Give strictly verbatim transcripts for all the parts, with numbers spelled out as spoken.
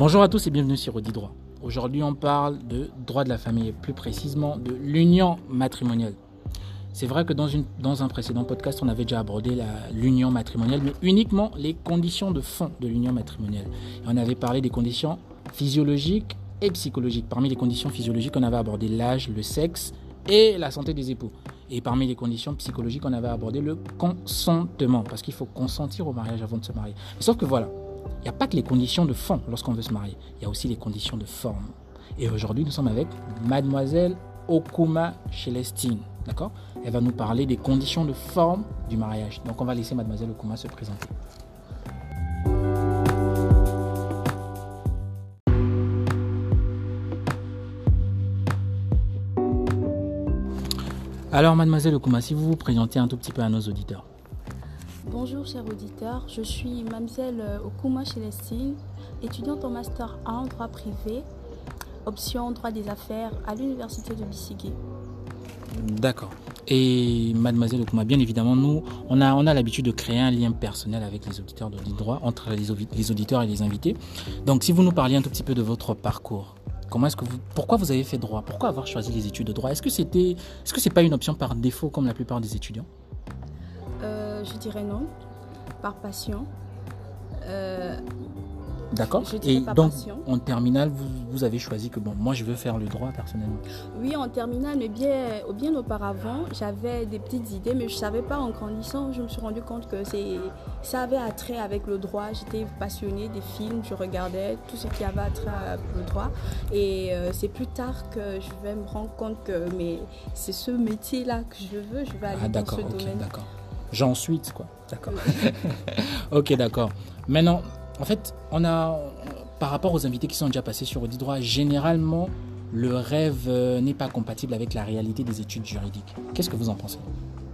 Bonjour à tous et bienvenue sur Audi Droit. Aujourd'hui, on parle de droit de la famille et plus précisément de l'union matrimoniale. C'est vrai que dans, une, dans un précédent podcast, on avait déjà abordé l'union matrimoniale, mais uniquement les conditions de fond de l'union matrimoniale. Et on avait parlé des conditions physiologiques et psychologiques. Parmi les conditions physiologiques, on avait abordé l'âge, le sexe et la santé des époux. Et parmi les conditions psychologiques, on avait abordé le consentement, parce qu'il faut consentir au mariage avant de se marier. Sauf que voilà, il n'y a pas que les conditions de fond lorsqu'on veut se marier, il y a aussi les conditions de forme. Et aujourd'hui, nous sommes avec Mademoiselle Okuma Célestine, d'accord ? Elle va nous parler des conditions de forme du mariage. Donc, on va laisser Mademoiselle Okuma se présenter. Alors, Mademoiselle Okuma, si vous vous présentez un tout petit peu à nos auditeurs. Bonjour chers auditeurs, je suis Mademoiselle Okuma Célestine, étudiante en Master un en droit privé, option droit des affaires à l'université de Bissigué. D'accord. Et Mademoiselle Okuma, bien évidemment, nous, on a, on a l'habitude de créer un lien personnel avec les auditeurs de droit, entre les, les auditeurs et les invités. Donc, si vous nous parliez un tout petit peu de votre parcours, comment est-ce que vous, pourquoi vous avez fait droit? Pourquoi avoir choisi les études de droit? Est-ce que c'était, est-ce que c'est pas une option par défaut comme la plupart des étudiants? Euh, je dirais non, par passion. Euh, D'accord. Et donc, passion. En terminale, vous, vous avez choisi que, bon, moi, je veux faire le droit personnellement. Oui, en terminale, mais bien, bien auparavant, j'avais des petites idées, mais je ne savais pas en grandissant. Je me suis rendu compte que c'est, ça avait attrait avec le droit. J'étais passionnée des films, je regardais tout ce qui avait attrait avec le droit. Et euh, c'est plus tard que je vais me rendre compte que mais c'est ce métier-là que je veux. Je vais aller ah, dans ce okay, domaine. D'accord. J'en suis, quoi. D'accord. Ok, d'accord. Maintenant, en fait, on a, par rapport aux invités qui sont déjà passés sur Audi Droit, généralement, le rêve n'est pas compatible avec la réalité des études juridiques. Qu'est-ce que vous en pensez?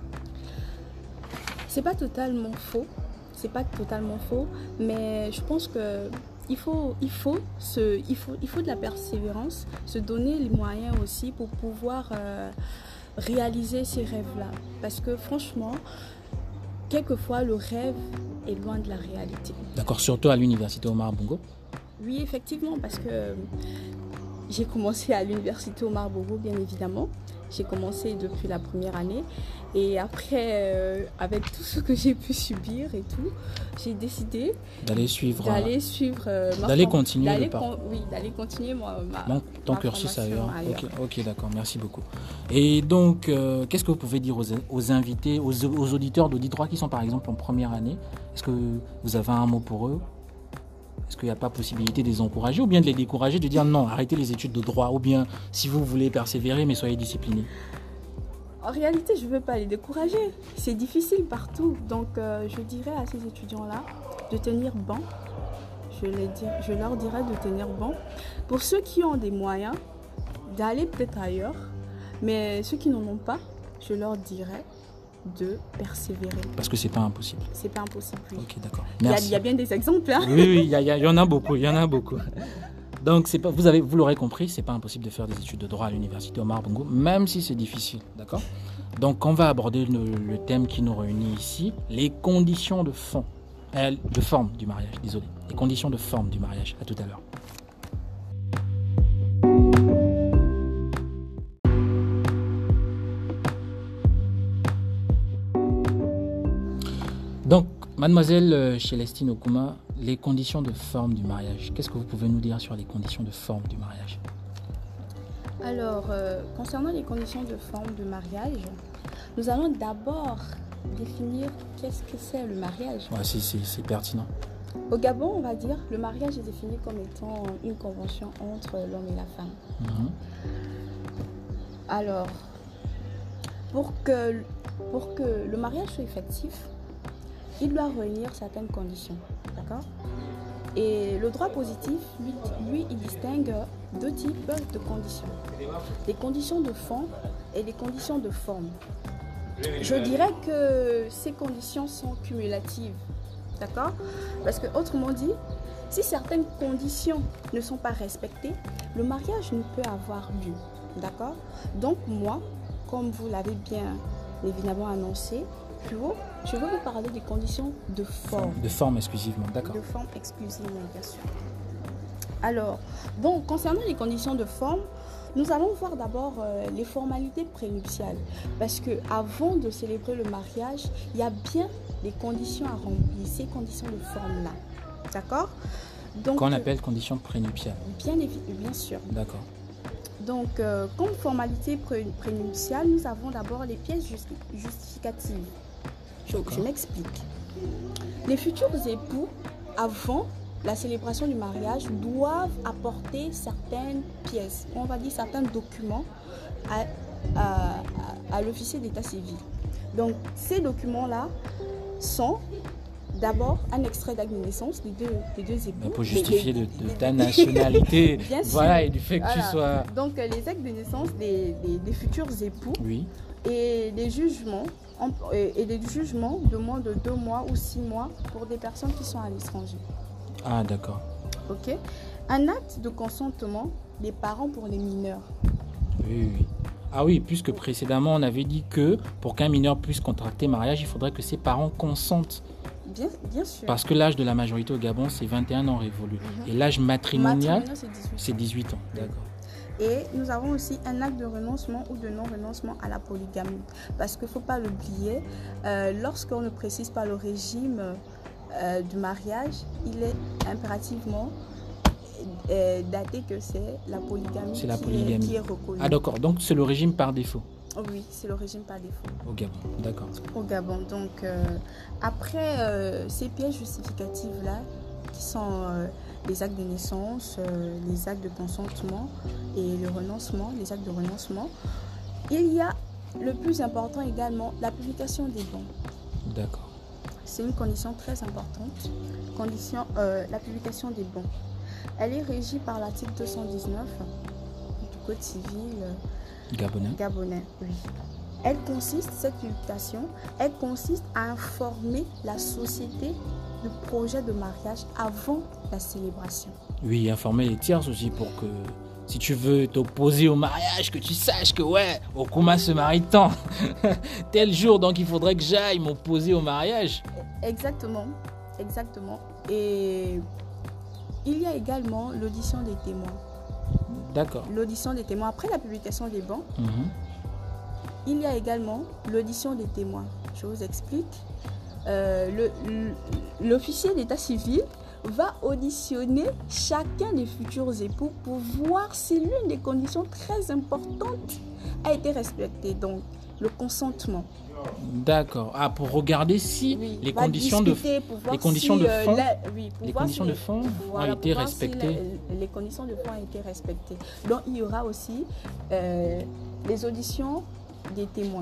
C'est pas totalement faux. C'est pas totalement faux, mais je pense que il faut, il faut, se, il faut, il faut de la persévérance, se donner les moyens aussi pour pouvoir euh, réaliser ces rêves-là. Parce que franchement, quelquefois, le rêve est loin de la réalité. D'accord, surtout à l'université Omar Bongo? Oui, effectivement, parce que j'ai commencé à l'université Omar Bongo, bien évidemment. J'ai commencé depuis la première année. Et après, euh, avec tout ce que j'ai pu subir et tout, j'ai décidé d'aller suivre, d'aller suivre, euh, d'aller continuer, d'aller con, oui, d'aller continuer moi, ma, donc, ton ma cursus ailleurs. ailleurs. Ok, okay, d'accord, merci beaucoup. Et donc, euh, qu'est-ce que vous pouvez dire aux, aux invités, aux, aux auditeurs d'Audi Droit qui sont par exemple en première année? Est-ce que vous avez un mot pour eux? Est-ce qu'il n'y a pas possibilité de les encourager ou bien de les décourager, de dire non, arrêtez les études de droit, ou bien si vous voulez persévérer, mais soyez disciplinés? En réalité, je ne veux pas les décourager. C'est difficile partout. Donc, euh, je dirais à ces étudiants-là de tenir bon. Je, les dir, je leur dirais de tenir bon. Pour ceux qui ont des moyens, d'aller peut-être ailleurs. Mais ceux qui n'en ont pas, je leur dirais de persévérer. Parce que c'est pas impossible. C'est pas impossible, oui. Ok, d'accord. Merci. Il y, y a bien des exemples. Hein. Oui, oui, il y, y, y en a beaucoup. Il y en a beaucoup. Donc, c'est pas, vous, avez, vous l'aurez compris, c'est pas impossible de faire des études de droit à l'université Omar Bongo, même si c'est difficile, d'accord? Donc, on va aborder le, le thème qui nous réunit ici, les conditions de fond, euh, de forme du mariage, désolé, les conditions de forme du mariage. À tout à l'heure. Donc, Mademoiselle Célestine Okuma, les conditions de forme du mariage. Qu'est-ce que vous pouvez nous dire sur les conditions de forme du mariage? Alors, euh, concernant les conditions de forme du mariage, nous allons d'abord définir qu'est-ce que c'est le mariage. Ouais, c'est, c'est, c'est pertinent. Au Gabon, on va dire, le mariage est défini comme étant une convention entre l'homme et la femme. Mm-hmm. Alors, pour que, pour que le mariage soit effectif, il doit réunir certaines conditions, d'accord? Et le droit positif, lui, lui, il distingue deux types de conditions. Les conditions de fond et les conditions de forme. Je dirais que ces conditions sont cumulatives, d'accord? Parce que, autrement dit, si certaines conditions ne sont pas respectées, le mariage ne peut avoir lieu, d'accord? Donc moi, comme vous l'avez bien évidemment annoncé, plus haut, je veux vous parler des conditions de forme. De forme exclusivement, d'accord. De forme exclusivement, bien sûr. Alors, donc, concernant les conditions de forme, nous allons voir d'abord euh, les formalités prénuptiales. Parce qu'avant de célébrer le mariage, il y a bien des conditions à remplir, ces conditions de forme-là. D'accord? Donc, qu'on appelle conditions prénuptiales. Bien, bien sûr. D'accord. Donc, euh, comme formalité pré prénuptiale, nous avons d'abord les pièces justi justificatives. Je, je m'explique. Les futurs époux, avant la célébration du mariage, doivent apporter certaines pièces, on va dire certains documents à, à, à, à l'officier d'état civil. Donc, ces documents-là sont d'abord un extrait d'acte de naissance des deux, des deux époux. Pour justifier de, de ta nationalité, bien voilà, sûr. Et du fait que voilà. tu sois... Donc, les actes de naissance des, des, des futurs époux, oui. Et des jugements et des jugements de moins de deux mois ou six mois pour des personnes qui sont à l'étranger. Ah, d'accord. Ok. Un acte de consentement des parents pour les mineurs. Oui, oui. Ah oui, puisque précédemment, on avait dit que pour qu'un mineur puisse contracter mariage, il faudrait que ses parents consentent. Bien, bien sûr. Parce que l'âge de la majorité au Gabon, c'est vingt et un ans révolu. Mm-hmm. Et l'âge matrimonial, c'est dix-huit ans. D'accord. Et nous avons aussi un acte de renoncement ou de non-renoncement à la polygamie. Parce qu'il ne faut pas l'oublier, euh, lorsqu'on ne précise pas le régime euh, du mariage, il est impérativement euh, daté que c'est la polygamie, c'est la qui, polygamie. Est, qui est reconnue. Ah d'accord, donc c'est le régime par défaut. Oui, c'est le régime par défaut. Au Gabon, d'accord. Au Gabon. Donc, euh, après euh, ces pièces justificatives-là, qui sont euh, les actes de naissance, euh, les actes de consentement et le renoncement, les actes de renoncement, il y a le plus important également, la publication des bons. D'accord. C'est une condition très importante, condition, euh, la publication des bons. Elle est régie par l'article deux cent dix-neuf du Code civil euh, gabonais. Gabonais, oui. Elle consiste, cette publication, elle consiste à informer la société du projet de mariage avant la célébration. Oui, informer les tiers aussi pour que, si tu veux t'opposer au mariage, que tu saches que ouais, Okuma se marie tant, tel jour, donc il faudrait que j'aille m'opposer au mariage. Exactement, exactement. Et il y a également l'audition des témoins. D'accord. L'audition des témoins, après la publication des bans, mm-hmm. il y a également l'audition des témoins. Je vous explique. Euh, l'officier d'état civil va auditionner chacun des futurs époux pour voir si l'une des conditions très importantes a été respectée, donc le consentement. D'accord. Ah, pour regarder si oui, les conditions de les conditions si, de fond, euh, la, oui, les conditions si de fond voilà, ont été respectées. Si les, les conditions de fond ont été respectées. Donc il y aura aussi euh, les auditions des témoins.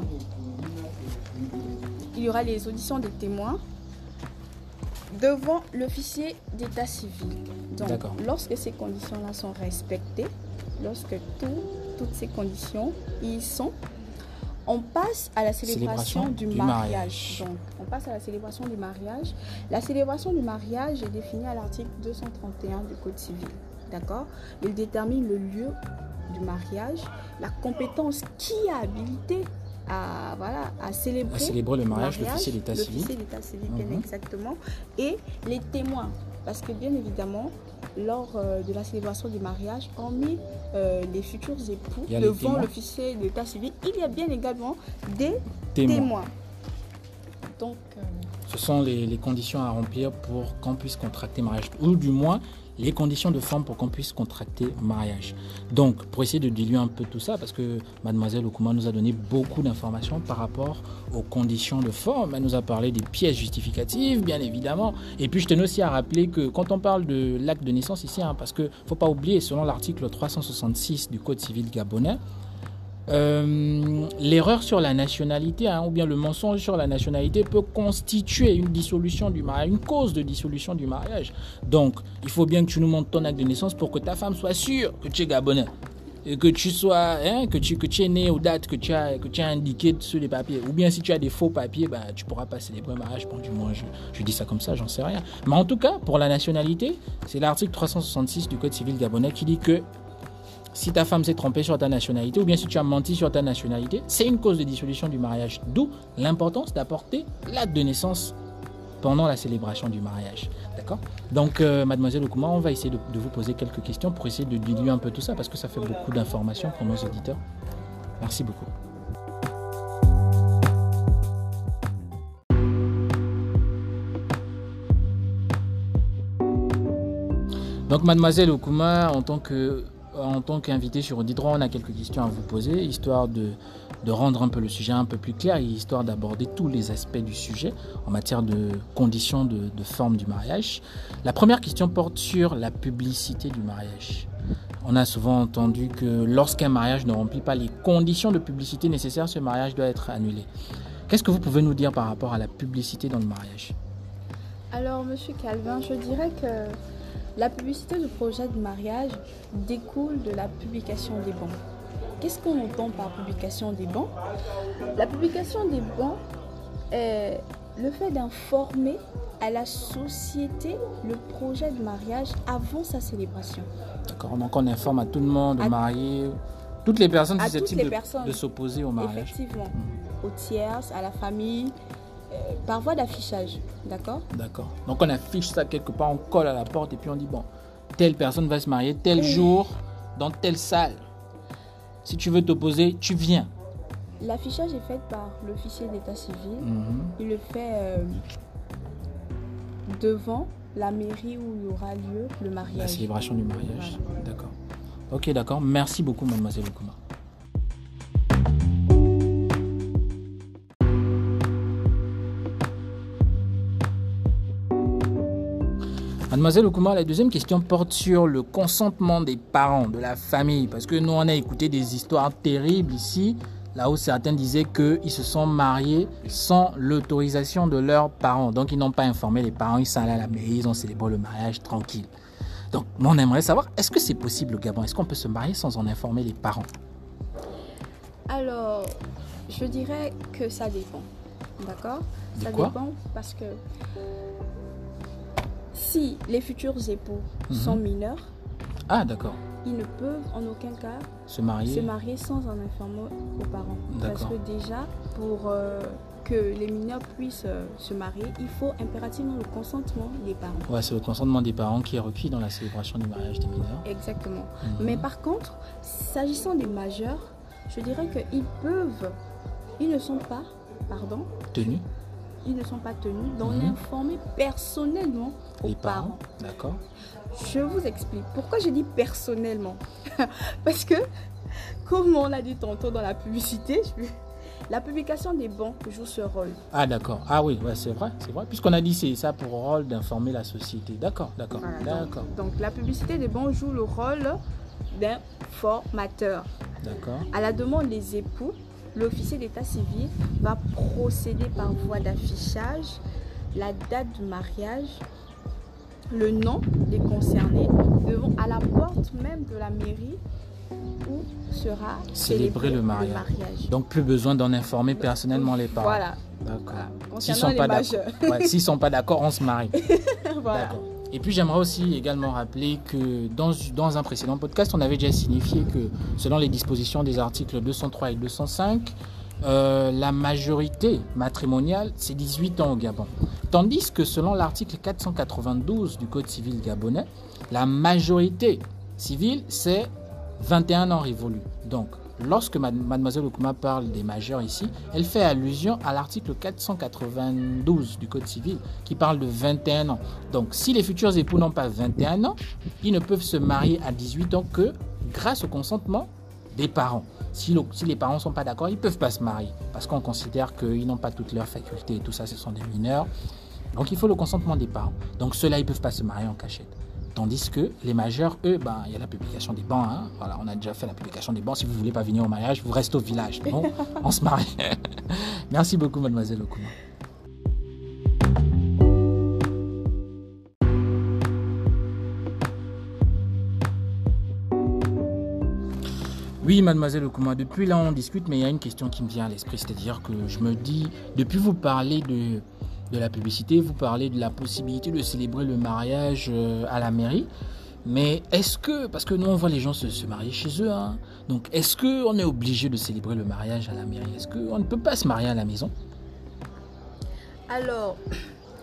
Il y aura les auditions des témoins devant l'officier d'état civil. Donc, lorsque ces conditions-là sont respectées, lorsque tout, toutes ces conditions y sont, on passe à la célébration, célébration du, du mariage. mariage. Donc, on passe à la célébration du mariage. La célébration du mariage est définie à l'article deux cent trente et un du Code civil. D'accord ? Il détermine le lieu du mariage, la compétence qui a habilité à, voilà, à célébrer, à célébrer le mariage, mariage l'officier d'état civil. L'officier d'état civil, bien mm-hmm. exactement. Et les témoins. Parce que bien évidemment, lors euh, de la célébration du mariage, hormis euh, les futurs époux devant l'officier d'état civil, il y a bien également des témoins. témoins. Donc, euh... ce sont les, les conditions à remplir pour qu'on puisse contracter mariage, ou du moins les conditions de forme pour qu'on puisse contracter mariage. Donc, pour essayer de diluer un peu tout ça, parce que mademoiselle Okuma nous a donné beaucoup d'informations par rapport aux conditions de forme. Elle nous a parlé des pièces justificatives, bien évidemment. Et puis, je tenais aussi à rappeler que quand on parle de l'acte de naissance ici, hein, parce qu'il ne faut pas oublier, selon l'article trois cent soixante-six du Code civil gabonais, Euh, l'erreur sur la nationalité hein, ou bien le mensonge sur la nationalité peut constituer une dissolution du mariage, une cause de dissolution du mariage. Donc, il faut bien que tu nous montres ton acte de naissance pour que ta femme soit sûre que tu es gabonais et que tu sois, hein, que tu que tu es né aux dates que tu as que tu as indiqué sur les papiers. Ou bien si tu as des faux papiers, bah tu pourras pas célébrer un mariage. Bon, du moins, je, je dis ça comme ça, j'en sais rien. Mais en tout cas, pour la nationalité, c'est l'article trois cent soixante-six du Code civil gabonais qui dit que si ta femme s'est trompée sur ta nationalité ou bien si tu as menti sur ta nationalité, c'est une cause de dissolution du mariage. D'où l'importance d'apporter l'acte de naissance pendant la célébration du mariage. D'accord? Donc, euh, mademoiselle Oukouma, on va essayer de, de vous poser quelques questions pour essayer de diluer un peu tout ça parce que ça fait beaucoup d'informations pour nos auditeurs. Merci beaucoup. Donc, mademoiselle Oukouma, en tant que en tant qu'invité sur Audidroit, on a quelques questions à vous poser, histoire de, de rendre un peu le sujet un peu plus clair et histoire d'aborder tous les aspects du sujet en matière de conditions de, de forme du mariage. La première question porte sur la publicité du mariage. On a souvent entendu que lorsqu'un mariage ne remplit pas les conditions de publicité nécessaires, ce mariage doit être annulé. Qu'est-ce que vous pouvez nous dire par rapport à la publicité dans le mariage? Alors, Monsieur Calvin, je dirais que la publicité du projet de mariage découle de la publication des bans. Qu'est-ce qu'on entend par publication des bans? La publication des bans est le fait d'informer à la société le projet de mariage avant sa célébration. D'accord, donc on informe à tout le monde, aux mariés, toutes les personnes susceptibles de, personnes, de s'opposer au mariage. Effectivement, mmh. aux tierces, à la famille, euh, par voie d'affichage, d'accord? D'accord, donc on affiche ça quelque part, on colle à la porte et puis on dit bon, telle personne va se marier tel jour dans telle salle. Si tu veux t'opposer, tu viens. L'affichage est fait par l'officier d'état civil. Mmh. Il le fait euh, devant la mairie où il y aura lieu le mariage. La célébration du mariage, voilà. D'accord. Ok, d'accord. Merci beaucoup, mademoiselle Oukouma. Mademoiselle Oukouma, la deuxième question porte sur le consentement des parents, de la famille. Parce que nous, on a écouté des histoires terribles ici, là où certains disaient qu'ils se sont mariés sans l'autorisation de leurs parents. Donc, ils n'ont pas informé les parents, ils sont allés à la mairie, ils ont célébré le mariage tranquille. Donc, on aimerait savoir, est-ce que c'est possible au Gabon? Est-ce qu'on peut se marier sans en informer les parents? Alors, je dirais que ça dépend. D'accord? Ça quoi? dépend parce que si les futurs époux mmh. sont mineurs, ah, d'accord. ils ne peuvent en aucun cas se marier, se marier sans en informer aux parents. Parce que déjà, pour euh, que les mineurs puissent euh, se marier, il faut impérativement le consentement des parents. Ouais, c'est le consentement des parents qui est requis dans la célébration du mariage des mineurs. Exactement. Mmh. Mais par contre, s'agissant des majeurs, je dirais qu'ils peuvent, ils ne sont pas, pardon, tenus. Ils ne sont pas tenus d'en mmh. informer personnellement aux les parents. parents. D'accord. Je vous explique. Pourquoi je dis personnellement? Parce que, comme on l'a dit tantôt dans la publicité, je... la publication des bans joue ce rôle. Ah d'accord. Ah oui, ouais, c'est vrai, c'est vrai. Puisqu'on a dit c'est ça pour rôle d'informer la société. D'accord, d'accord, voilà, d'accord. Donc, donc la publicité des bans joue le rôle d'un formateur. D'accord. À la demande des époux, l'officier d'état civil va procéder par voie d'affichage la date du mariage, le nom des concernés, devant à la porte même de la mairie où sera célébré le mariage. le mariage. Donc plus besoin d'en informer personnellement les parents. Voilà. D'accord. Voilà. S'ils sont pas d'accord, ouais, s'ils sont pas d'accord, on se marie. Voilà. D'accord. Et puis j'aimerais aussi également rappeler que dans, dans un précédent podcast, on avait déjà signifié que selon les dispositions des articles deux cent trois et deux cent cinq, euh, la majorité matrimoniale, c'est dix-huit ans au Gabon. Tandis que selon l'article quatre cent quatre-vingt-douze du Code civil gabonais, la majorité civile, c'est vingt et un ans révolus. Donc, lorsque mademoiselle Oukouma parle des majeurs ici, elle fait allusion à l'article quatre cent quatre-vingt-douze du Code civil qui parle de vingt et un ans. Donc, si les futurs époux n'ont pas vingt et un ans, ils ne peuvent se marier à dix-huit ans que grâce au consentement des parents. Si, le, si les parents ne sont pas d'accord, ils ne peuvent pas se marier parce qu'on considère qu'ils n'ont pas toutes leurs facultés et tout ça, ce sont des mineurs. Donc, il faut le consentement des parents. Donc, ceux-là, ils ne peuvent pas se marier en cachette. Tandis que les majeurs, eux, ben, il y a la publication des bans. Hein. Voilà, on a déjà fait la publication des bans. Si vous ne voulez pas venir au mariage, vous restez au village. Non, on se marie. Merci beaucoup, mademoiselle Oukouma. Oui, mademoiselle Oukouma, depuis là, on discute, mais il y a une question qui me vient à l'esprit. C'est-à-dire que je me dis, depuis vous parlez de... de la publicité, vous parlez de la possibilité de célébrer le mariage à la mairie, mais est-ce que, parce que nous on voit les gens se, se marier chez eux, hein, donc est-ce qu'on est obligé de célébrer le mariage à la mairie? Est-ce qu'on ne peut pas se marier à la maison? Alors,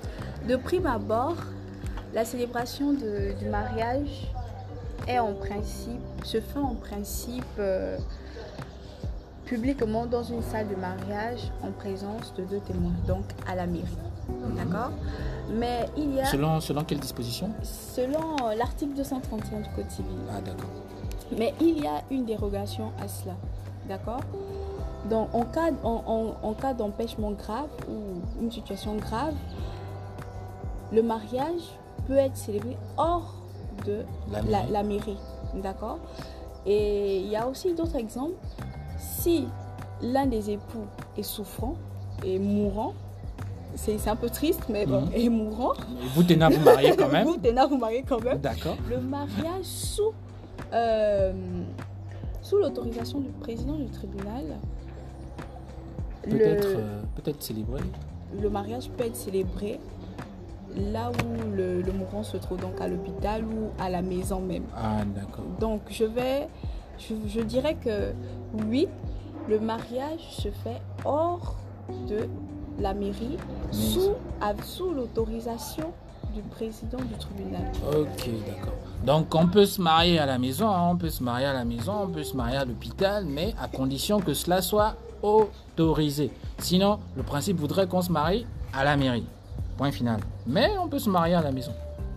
de prime abord, la célébration de, du mariage est en principe, se fait en principe euh, publiquement dans une salle de mariage en présence de deux témoins, donc à la mairie. Mmh. D'accord? Mais il y a... Selon, selon quelle disposition? Selon euh, l'article deux cent trente et un du Code civil. Ah, d'accord. Mais il y a une dérogation à cela. D'accord? Donc, en cas, en, en, en cas d'empêchement grave ou une situation grave, le mariage peut être célébré hors de la mairie. La, la mairie. D'accord? Et il y a aussi d'autres exemples. Si l'un des époux est souffrant et mourant, c'est un peu triste, mais bon, mmh. est mourant. Vous tenez à vous marier quand même. Vous tenez à vous marier quand même. D'accord. Le mariage sous, euh, sous l'autorisation du président du tribunal. Peut-être euh, peut-être célébré. Le mariage peut être célébré là où le, le mourant se trouve, donc à l'hôpital ou à la maison même. Ah, d'accord. Donc, je vais, je, je dirais que oui, le mariage se fait hors de la mairie, Mais... sous, sous l'autorisation du président du tribunal. Ok, d'accord. Donc, on peut se marier à la maison, hein, on peut se marier à la maison, on peut se marier à l'hôpital, mais à condition que cela soit autorisé. Sinon, le principe voudrait qu'on se marie à la mairie. Point final. Mais on peut se marier à la maison.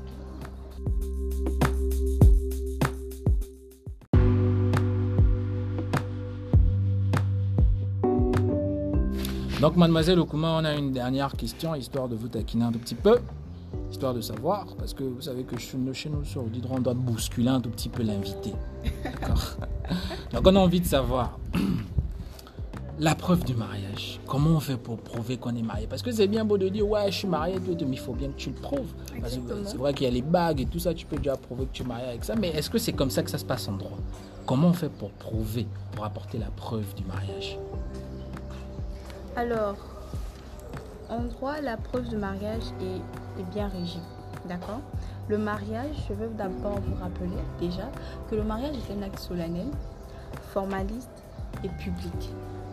Donc, mademoiselle Okuma, on a une dernière question, histoire de vous taquiner un tout petit peu, histoire de savoir, parce que vous savez que chez nous, sur Audidro, on doit bousculer un tout petit peu l'invité. D'accord. Donc, on a envie de savoir la preuve du mariage. Comment on fait pour prouver qu'on est marié? Parce que c'est bien beau de dire, ouais, je suis marié, mais il faut bien que tu le prouves. Parce que c'est vrai qu'il y a les bagues et tout ça, tu peux déjà prouver que tu es marié avec ça, mais est-ce que c'est comme ça que ça se passe en droit? Comment on fait pour prouver, pour apporter la preuve du mariage? Alors, en droit, la preuve du mariage est, est bien régie, d'accord? Le mariage, je veux d'abord vous rappeler déjà que le mariage est un acte solennel, formaliste et public.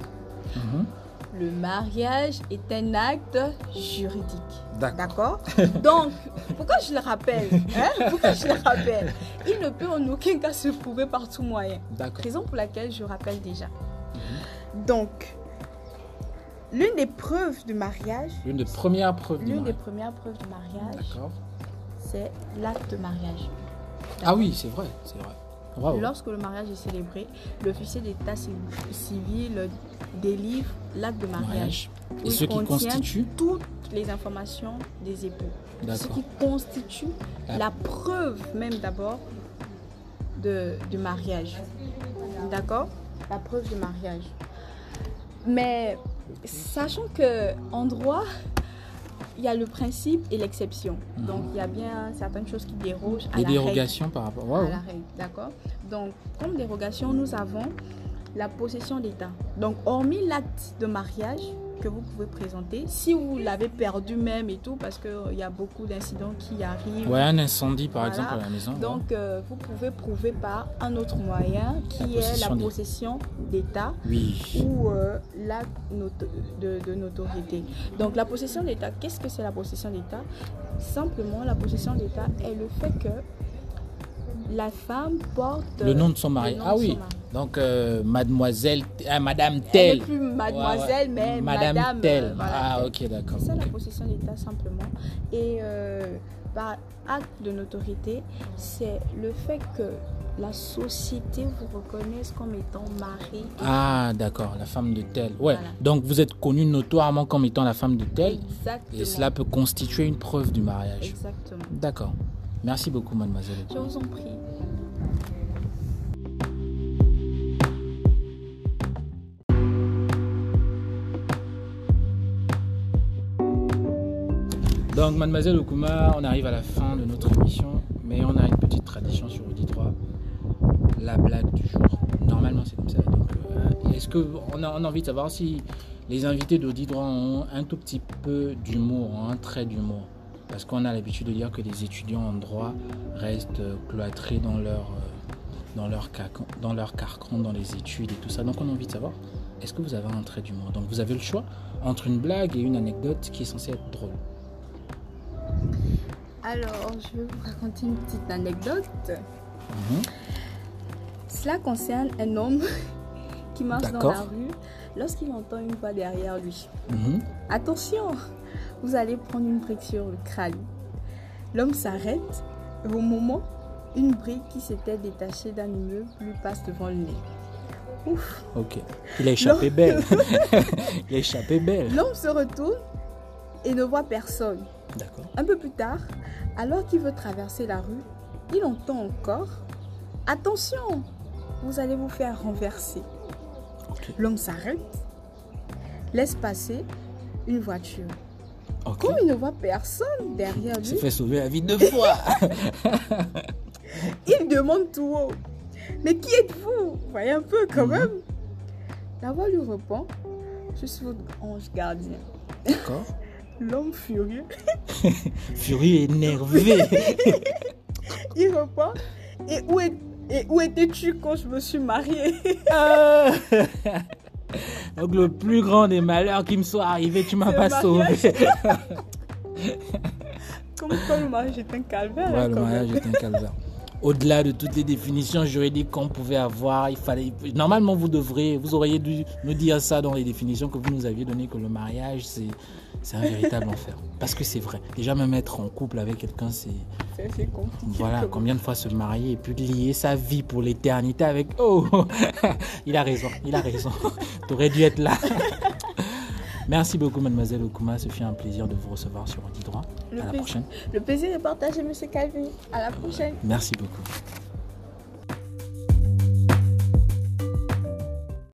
Mmh. Le mariage est un acte juridique, d'accord? Donc, pourquoi je le rappelle, hein? Pourquoi je le rappelle? Il ne peut en aucun cas se prouver par tout moyen. Raison pour laquelle je rappelle déjà. Mmh. Donc, l'une des preuves du mariage... L'une des premières preuves du mariage. L'une des premières preuves du mariage, c'est l'acte de mariage. Ah oui, c'est vrai, c'est vrai. Bravo. Lorsque le mariage est célébré, l'officier d'état civil délivre l'acte de mariage. Et ce qui constitue toutes les informations des époux. Ce qui constitue la, la preuve même d'abord de, du mariage. D'accord? La preuve du mariage. Mais sachant qu'en droit, il y a le principe et l'exception. Mmh. Donc, il y a bien certaines choses qui dérogent à Les la dérogations règle. par rapport wow. à la règle. D'accord? Donc, comme dérogation, nous avons la possession d'état. Donc, hormis l'acte de mariage que vous pouvez présenter, si vous l'avez perdu même et tout, parce qu'il euh, y a beaucoup d'incidents qui arrivent. Ouais, un incendie par voilà. exemple à la maison. Donc, ouais. euh, vous pouvez prouver par un autre moyen qui la est la possession d'état oui. ou euh, l'acte de, de notoriété. Donc, la possession d'état, qu'est-ce que c'est la possession d'état? Simplement, la possession d'état est le fait que la femme porte le nom de son mari. Ah oui. Donc, euh, mademoiselle, euh, madame telle. Elle n'est plus mademoiselle, ouais, ouais. mais madame, madame telle. Euh, voilà. Ah, ok, d'accord. C'est ça okay. la possession d'état simplement. Et euh, par acte de notoriété, c'est le fait que la société vous reconnaisse comme étant mari. Ah, d'accord, la femme de telle. Ouais. Voilà. Donc, vous êtes connue notoirement comme étant la femme de telle. Exactement. Et cela peut constituer une preuve du mariage. Exactement. D'accord. Merci beaucoup, mademoiselle. Je vous en prie. Donc, mademoiselle Okuma, on arrive à la fin de notre émission, mais on a une petite tradition sur Audidroit, la blague du jour. Normalement, c'est comme ça. Donc, euh, est-ce qu'on a, on a envie de savoir si les invités d'Audidroit ont un tout petit peu d'humour, ont un trait d'humour? Parce qu'on a l'habitude de dire que les étudiants en droit restent cloîtrés dans leur, dans leur, carcan, dans leur carcan, dans les études et tout ça. Donc, on a envie de savoir, est-ce que vous avez un trait d'humour? Donc, vous avez le choix entre une blague et une anecdote qui est censée être drôle. Alors, je vais vous raconter une petite anecdote. Mhm. Cela concerne un homme qui marche dans D'accord. la rue lorsqu'il entend une voix derrière lui. Mhm. Attention, vous allez prendre une brique sur le crâne. L'homme s'arrête et au moment, une brique qui s'était détachée d'un immeuble lui passe devant le nez. Ouf. Ok. Il a échappé Non. belle. Il a échappé belle. L'homme se retourne et ne voit personne. D'accord. Un peu plus tard, alors qu'il veut traverser la rue, il entend encore « Attention, vous allez vous faire renverser ». Ok. L'homme s'arrête, laisse passer une voiture. Ok. Comme il ne voit personne derrière Il s'est lui, fait sauver la vie deux fois. il demande tout haut « Mais qui êtes-vous » Voyez un peu quand Mhm. même. La voix lui répond « Je suis votre ange gardien D'accord. ». L'homme furieux, Furieux et énervé. il répond « Et où, est, et où étais-tu quand je me suis mariée ?» Ah. Donc le plus grand des malheurs qui me soit arrivé, tu m'as C'est pas le sauvé. Comme quoi le mariage est un calvaire. Ouais, hein, le quand mariage même. est un calvaire. Au-delà de toutes les définitions juridiques qu'on pouvait avoir, il fallait. Normalement, vous devriez, vous auriez dû me dire ça dans les définitions que vous nous aviez données, que le mariage, c'est, c'est un véritable enfer. Parce que c'est vrai. Déjà, même être en couple avec quelqu'un, c'est. C'est assez compliqué. Voilà, quand même. combien de fois se marier et puis lier sa vie pour l'éternité avec. Oh, il a raison, il a raison. T'aurais dû être là. Merci beaucoup, mademoiselle Okuma. Ce fut un plaisir de vous recevoir sur On dit droit. Le À la plaisir- prochaine. Le plaisir est partagé, monsieur Calvin. À la prochaine. Merci beaucoup.